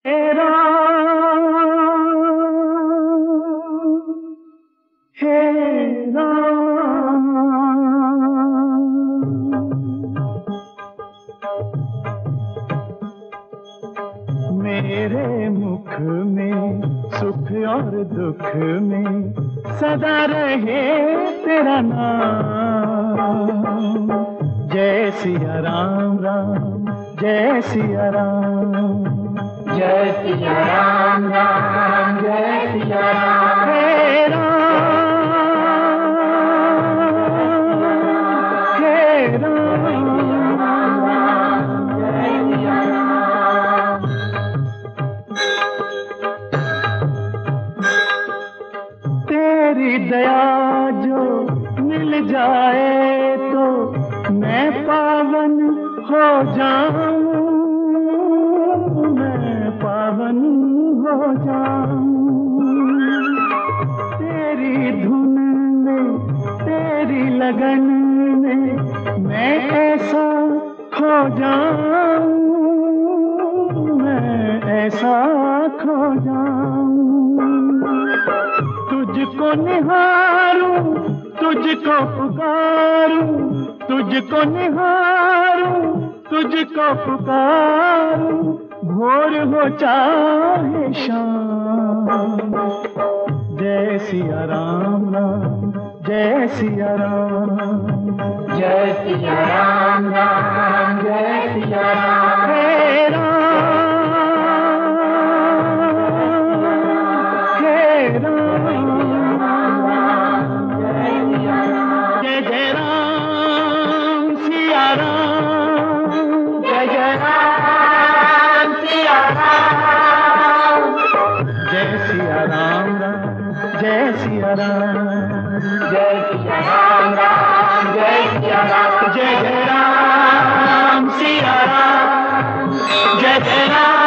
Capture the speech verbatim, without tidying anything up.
हे राम, हे राम, मेरे मुख में सुख और दुख में सदा रहे तेरा नाम। जय सिया राम राम, जय सिया राम, जय सिया राम राम, जय सिया राम। हे राम, हे राम, जय सिया राम। तेरी दया जो मिल जाए तो मैं पावन हो जाऊं, मैं पावन हो जाऊं। तेरी धुन में, तेरी लगन में मैं ऐसा खो जाऊं, मैं ऐसा खो जाऊं। तुझको निहारूं, तुझको पुकारूं, तुझको निहारूं, तुझको पुकारूं, भोर हो चाहे शाम। जय सिया राम राम, जय सिया राम, जय सिया राम राम, जय सिया राम। हे राम, हे राम, जय सिया राम। जय जय राम सिया राम, जय जय राम सिया राम। जय सिया राम राम, जय सिया राम, जय सिया राम राम, जय सिया राम। जय जय राम सिया राम, जय जय राम।